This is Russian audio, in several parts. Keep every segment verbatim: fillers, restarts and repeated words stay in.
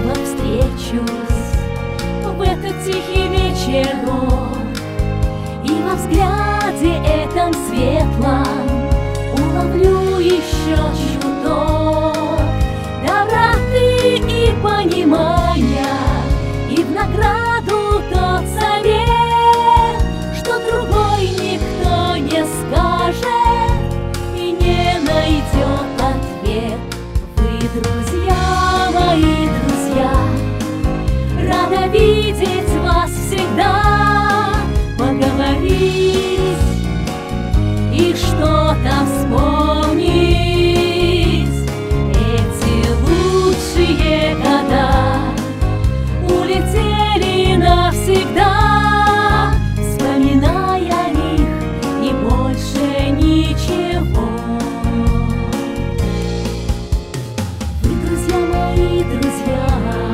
снова встречусь в этот тихий вечерок, и во взгляде этом светлом уловлю еще чуток доброты и понимания, и в награду тот совет, что другой никто не скажет и не найдет ответ. Вы, друзья, мои друзья, рада видеть вас всегда, поговорить и что-то вспомнить. Эти лучшие года улетели навсегда, вспоминая их и больше ничего. Вы, друзья мои, друзья,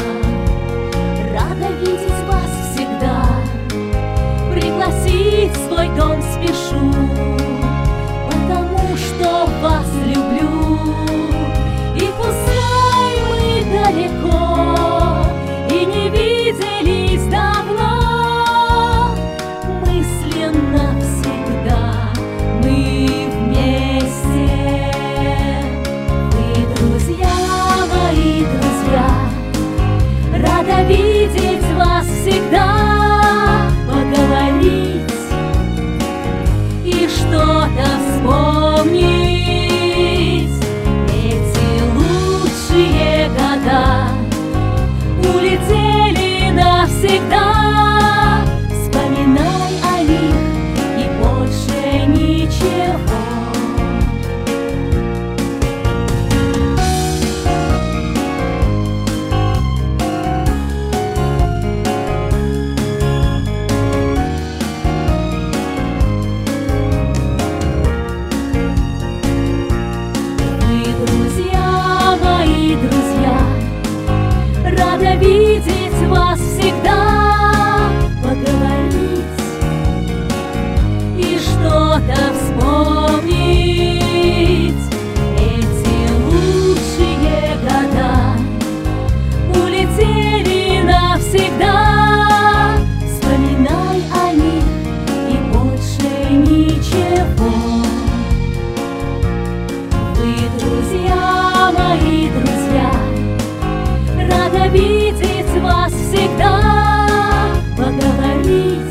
рада видеть вас всегда, пригласить в свой дом спешу, потому что вас люблю. И пускай мы далеко и не виделись давно, мысленно всегда мы вместе. Вы, друзья, мои друзья, рада видеть вас всегда, поговорить и что-то вспомнить. Эти лучшие года улетели навсегда, вспоминай о них и больше ничего. Друзья, рада видеть вас всегда, поговорить и что-то вспомнить. Эти лучшие года улетели навсегда, вспоминай о них и больше ничего. Вы, друзья, мои друзья, рада видеть вас всегда, поговорить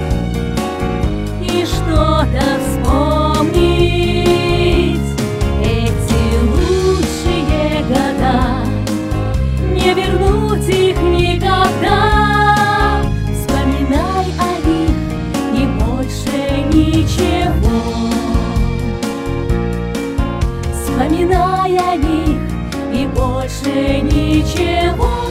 и что-то вспомнить. Эти лучшие года, не вернуть их никогда, вспоминай о них и больше ничего. Вспоминай о них и больше ничего.